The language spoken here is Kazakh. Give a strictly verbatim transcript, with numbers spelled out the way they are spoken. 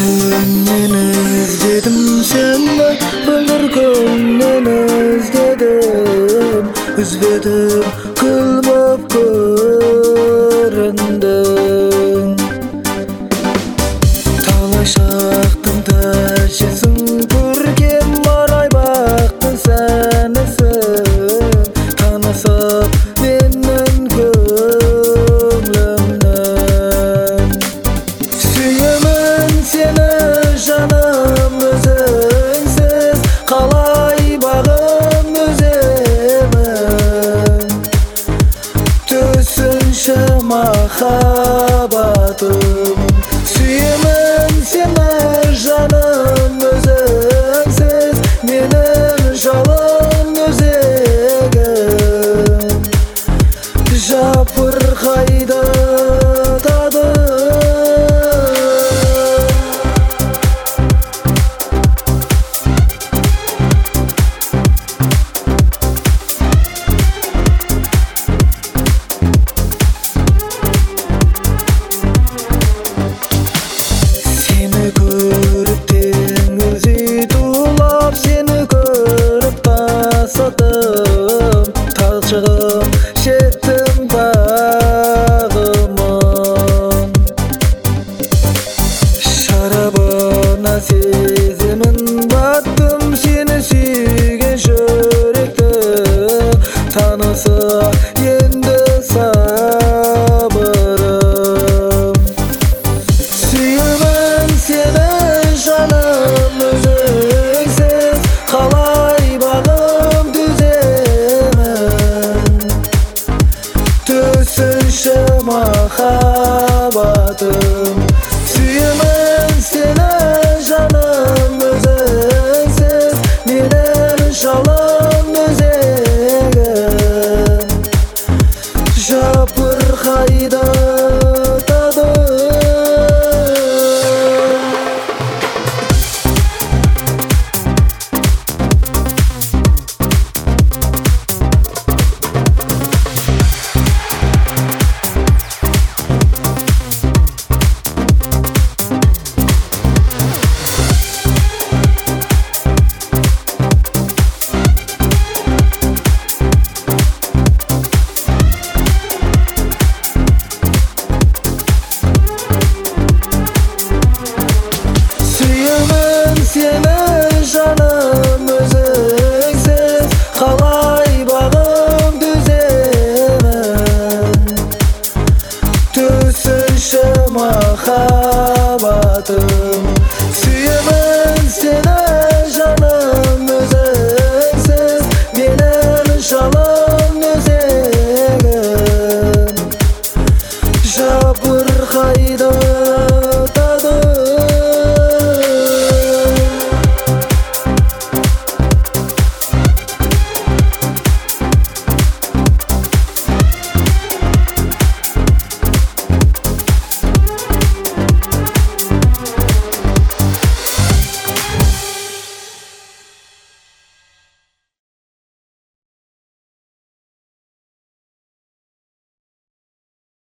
Seni özledim senden, öldürgenden özledim. Üzledim kılmap göründüm. Talaşaktın taşısın, көрген барай бақтың сәнісін. Танысып менің көңлімнен. Сүйемін сені жаным өзіңсіз, қалай бағым өземін. Түсінші махаббатым. Сүйемін сені жаным өзіңсіз, менің жалын өзегім. Жапырқайды тадым. Seni görüp tengiz'i tulap, seni görüp tasadım. Talçığım şettim bağımın. Şarabına sezimin battım, seni sүйген жүректі. Tanısa енді sabırım. Sүйемін сені жаным өзіңсіз, қалай бағым түземін. Түсінші махаббатым. Сүйемін сені жаным өзіңсіз, менің жалын өзегім. Жапырқайды тадым. Sүйемін сені жаным өзіңсіз, қалай бағым түземін. Түсінші махаббатым. Сүйемін сені жаным өзіңсіз, менің жалын өзегім. Жапырқайды